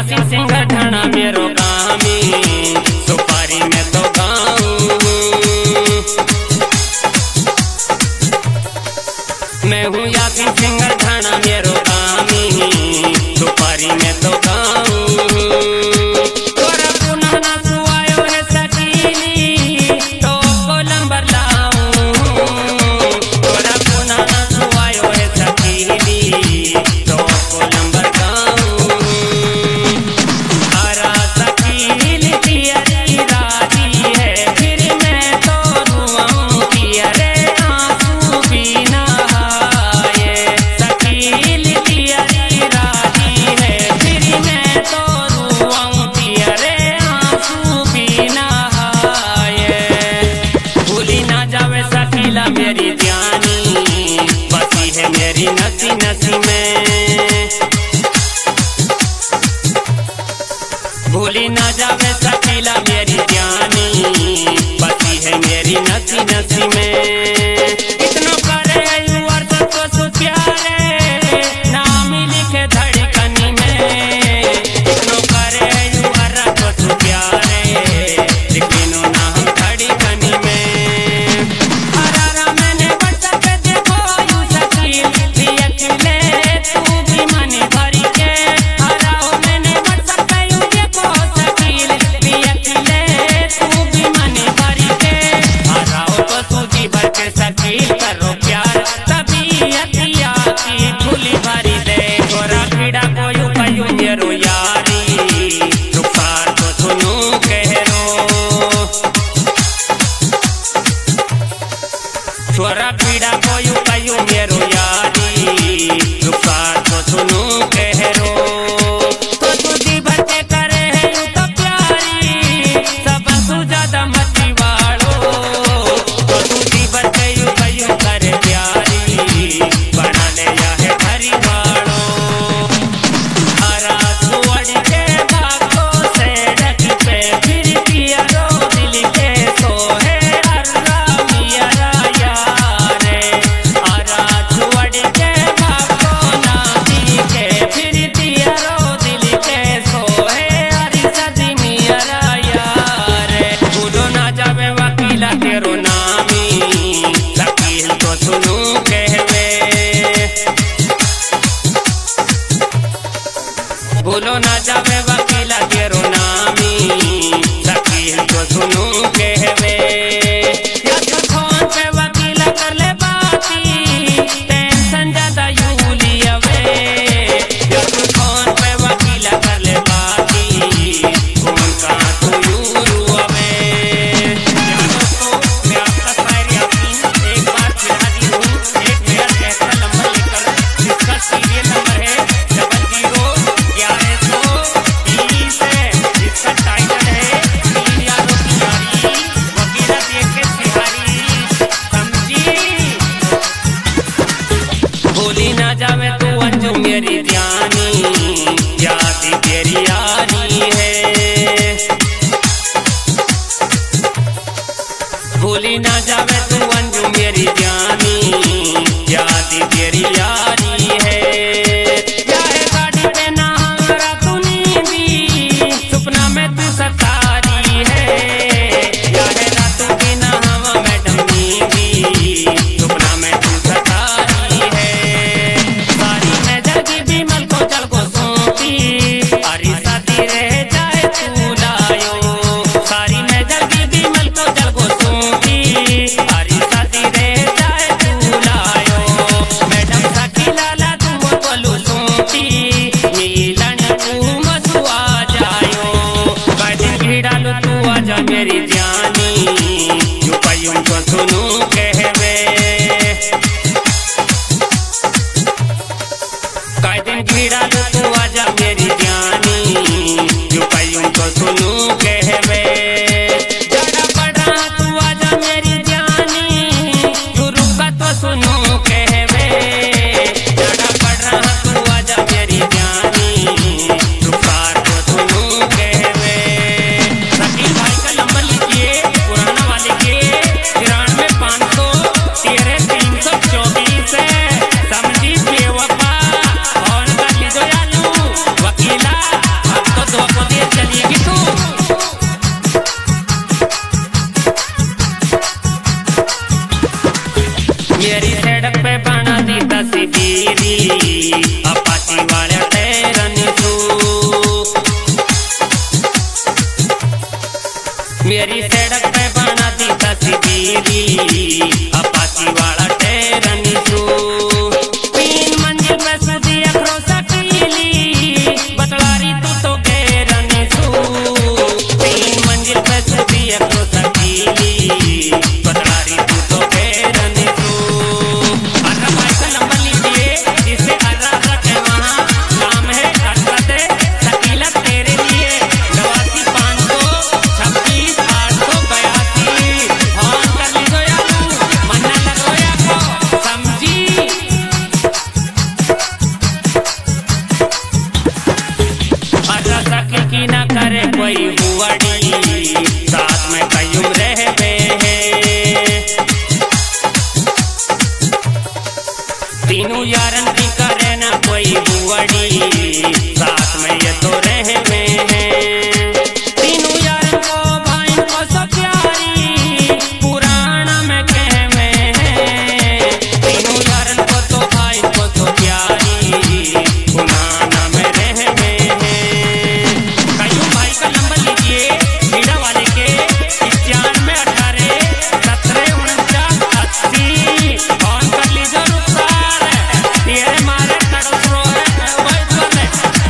यासी सिंह ढाणा मेरो कामी, सुपारी में तो गाऊं। मैं हूँ यासी सिंह ढाणा मेरो कामी, सुपारी में तो गाऊं। तोरा पुनः ना सुआयो है सकीली, तो कोलंबर लाऊं। तोरा पुनः ना सुआयो है सकीली, तो कोलंबर गाऊं। हरा सकीली तियरी राजी है, फिर मैं तो रुआऊं पिया रे आंसू भी ना आए। सकीली तियरी राजी है, फिर मैं तो रुआऊं पिया रे आंसू भी ना आए। भूली ना जावे सकीला मेरी जानी, बसी है मेरी नसी नसी में। भूली ना जावे सकीला मेरी जानी, बसी है मेरी नसी नसी में। इतनो करे युवर सबको सु प्यारे, नाम लिखे धड़कनी में। इतनो करे युवर सबको सु प्यारे, लिखिनो नाम धड़कनी में। हरारा मैंने व्हाट्सएप पे देखो यू सकील, भी अकेले तू भी मन भरी के। हराओ मैंने व्हाट्सएप पे यू देखो सकील, भी अकेले तू भी मन भरी के। हराओ तो सूजी भर के सकील करो प्यार, तबीयतिया की भूली भरी दे। गोरा कीड़ा को यू कयू मेरो यारी, रुखार तो सुनू कहरो। छोरा पीड़ा को यू कयू मेरो यारी, रुखार तो सुनू कहरो। तो तुझी भर के करे है यू तो प्यारी, सब तू ज्यादा मती वालो। तो तुझी भर के यू कयू करे प्यारी, बना ले या है भरी वालो। हरा सुअड़ी के भागो से ढक पे, फिर पिया रो दिल के सोहे अर्रा मिया यारे। हरा सुअड़ी के भागो ना दिखे, फिर पिया रो दिल के सोहे अरी सदी मिया यारे। भूलो ना जावे वकीला तेरो नामी, वकील तो सुनू कहवे। भूलो ना जावे वकीला तेरो नामी, वकील तो सुनू कहवे। या तो फोन पे वकीला कर ले बाती, टेंशन ज्यादा यू लियावे। या तो फोन पे वकीला कर ले बाती, कौन का तू यू रुआवे। या दोस्तों, मैं आपका शायर यासीन एक बार फिर हाजिर हूँ, एक नया कहता नंबर लेकर, जिसका सीरियल नंबर है 001120 है, जिसका टाइटल है तीन यारों की यारी, वकीलत एक मीरी अपाची वाला टेरनी सू 3 मंजिल पे सुधी अखरो सकीली बतवारी तू तो गेरनी सू 3 मंजिल पे सुधी अखरो सकीली बतवारी तू तो गेरनी सू। अर्रा भाई का नंबर लीजिए जिसे अर्रा रखे वहाँ नाम है अरशद शकीला तेरे लिए 89 526 882 फोन कर लीजो यारू मन्ना लगो या को समझी। अर्रा सकी की ना करे कोई हुआड़ी साथ में कयूम रहवे हैं तीनों यारन की करे ना कोई हुआड़ी साथ में ये तो रहवे हैं तीनों यारन को भाई को सो प्यारी पुराना में कहवे हैं तीनों यारन को तो भाई को सो प्यारी पुराना में रहवे हैं। कयूम भाई का नंबर लीजिए हीरा वाले के 91 18 17 49 80 फोन कर लीजिए रुखसार तेरे मारे तड़परो है वही बोले।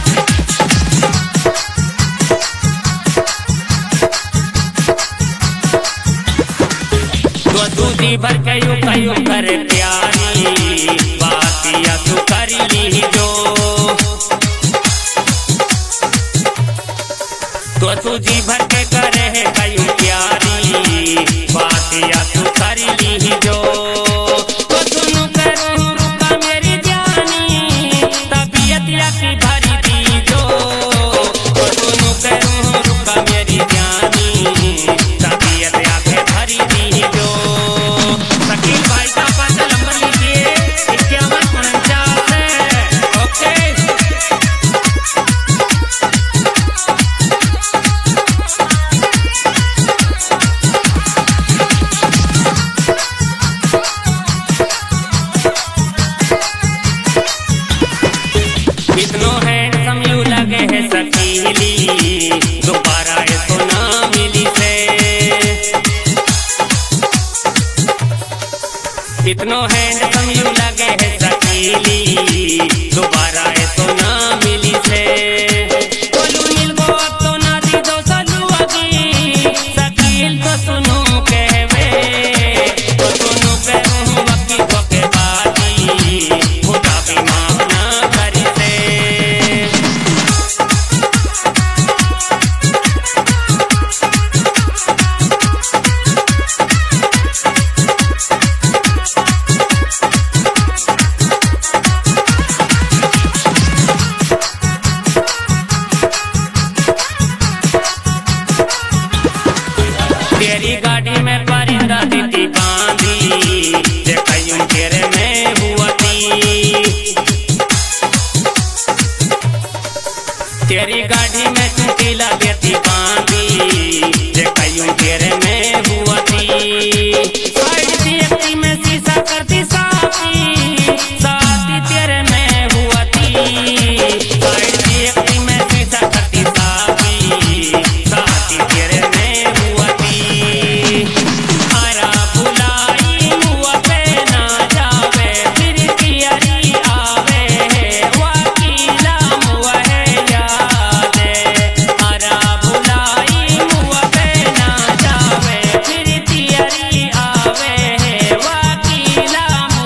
तो दूधी भर कयू कर प्यारी बातिया तू कर ली जो तो तुझी भर के करे है कयू प्यारी बातिया तू कर ली जो तो सुनो करूँ रुका मेरी जानी तबीयत या की भरी दी जो तो सुनो करूँ रुका मेरी जानी तबीयत या के भरी दी जो। शकील भाई का 5 नंबर लीजिए 51 49 ओके। कितनो हैंडसम यू लगे है शकीली दोबारा ऐसो ना मिली से कितनो हैंडसम यू लगे है शकीली दोबारा ऐसो ना मिली से बोलू मिलबो अब तो ना दी दो सलू अगी शकील तो सुनो कहवे तो सुनो कहूँ वकी वके बाती खुदा भी माफ ना करी से। तेरी गाड़ी में परिंदा दीदी बांधी जे कयूं तेरे में हुआ थी तेरी गाड़ी में चुकीला देती बांधी जे कयूं तेरे में हुआ थी साइड देखती में शीशा करती साथी साथी तेरे में हुआ थी साइड देखती में शीशा करती साथी साथी तेरे में हुआ थी। आरा बुलाई मुआ पे ना जावे फिर तियारी आवे वकीला मुआ है याद आरा बुलाई मुआ पे ना जावे फिर तियारी आवे वकीला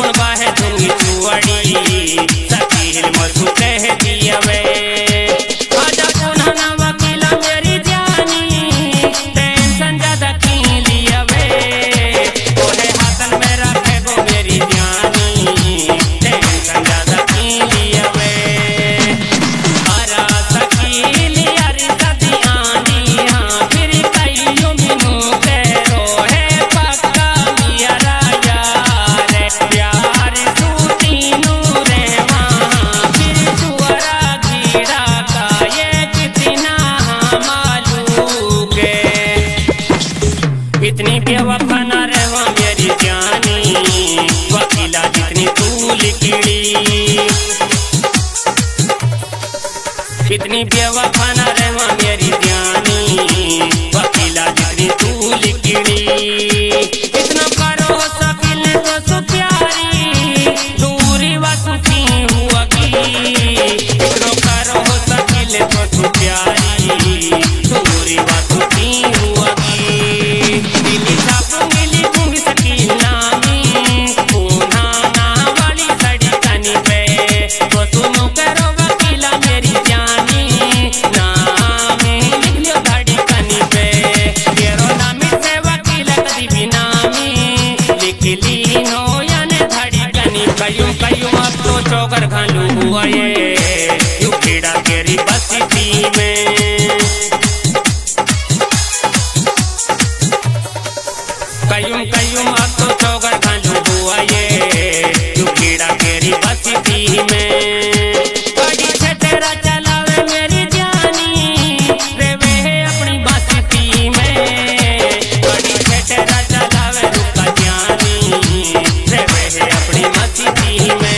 बाहे दूंगी चुअड़ी शकील मधु कह दिया वे आजा पुनः ना वकील मेरी जानी टेंशन ज्यादा की लिया वे तोहे हाथन में रखे गो मेरी जानी टेंशन ज्यादा की लिया वे अरा शकील यारी सदी आनी हाँ फिर कईयों मिनू करो है पक्का मेरा यार प्यार सूतीनू रे वहाँ फिर सुअरा घीड़ा का ये कितना मालूम है इतनी बेवफा न रहवा मेरी जानी वकीला जितनी तू लिखड़ी इतनी बेवफा न रहवा मेरी जानी वकीला जितनी तू लिखड़ी इतना करो शकील ने तो सु प्यारी दूरी वसुती हुआगी इतना करो शकील ने तो सु प्यारी दूरी वसुती हुआगी दिल्ली छापूंगी लिखूंगी शकील नामी पूना ना वाली सड़ी कनी पे तो सुनो करो वकीला मेरी जानी नामी लिख लियो धड़ी कनी पे तेरो नामी से वकील कदी भी नामी लिख ली नो याने धड़ी कनी कयूं कयूं अब तो चौकर घालू हुआ ये यू खेड़ा केरी बस्ती में कयूं कयूं अब तो चौकर घालू हुआ ये यू खेड़ा केरी बस्ती में बड़ी से तेरा चलावे मेरी जानी रे वे अपनी बस्ती में बड़ी से तेरा चलावे रुका जानी रे वे अपनी बस्ती में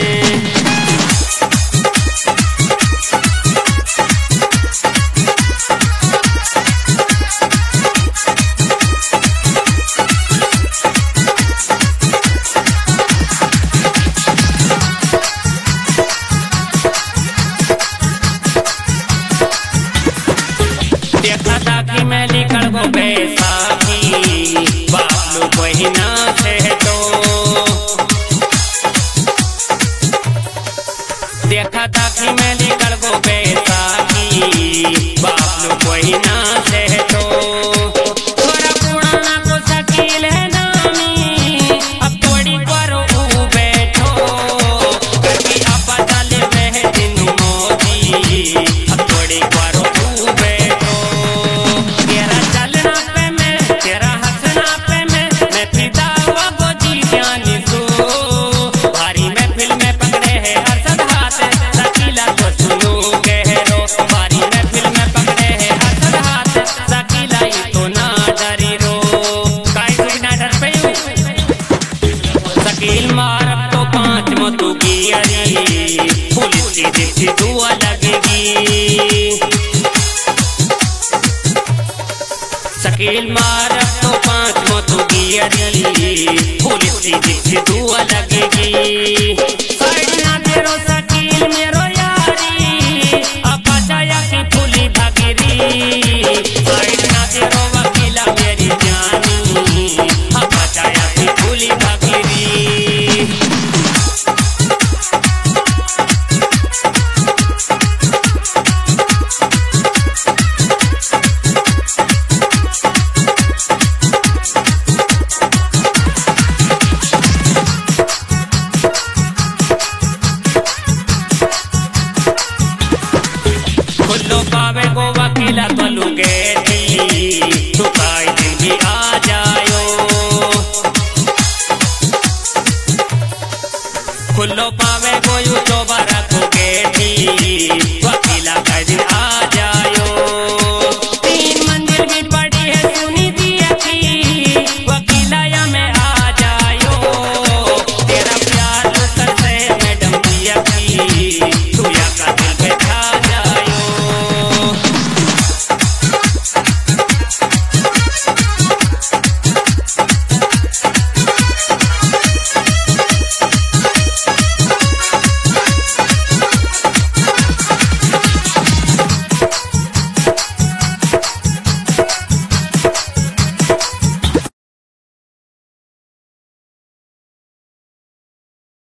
देखा था कि मैं निकल गो बैसाखी बाबलू बहिना से तो देखा था कि मैं निकल गो बैसाखी बाबलू बहिना से तो थोड़ा पुराना को शकील है नामी अब थोड़ी करो बैठो कभी अब बदल वह दिन मोदी अब थोड़ी करो बैठो तेरा चलना पे मैं तेरा हंसना पे मैं फिदा हुआ गोजी जानी सो भारी महफिल में पकड़े है हसद हाथ शकीला को सुनो कह रो भारी महफिल में पकड़े है हसद हाथ शकीला ही तो ना डरी रो काई तुझ ना डर पे शकील मार तो 5 मतों की अरी पुलिस की दिखी दुआ लगेगी शकील मार तो 5 मतों की अरी पुलिस की दिखी दुआ लगेगी साइड ना तेरो शकील मेरो यारी अपा जाया की फूली भगरी साइड ना तेरो वकीला मेरी जानी अपा जाया की फूली भगरी खुल्लो पावे को वकीला तलू गेटी दुकाई दिन भी आ जायो खुल्लो पावे को यू तो बारा को गेटी वकीला का दिन आ जायो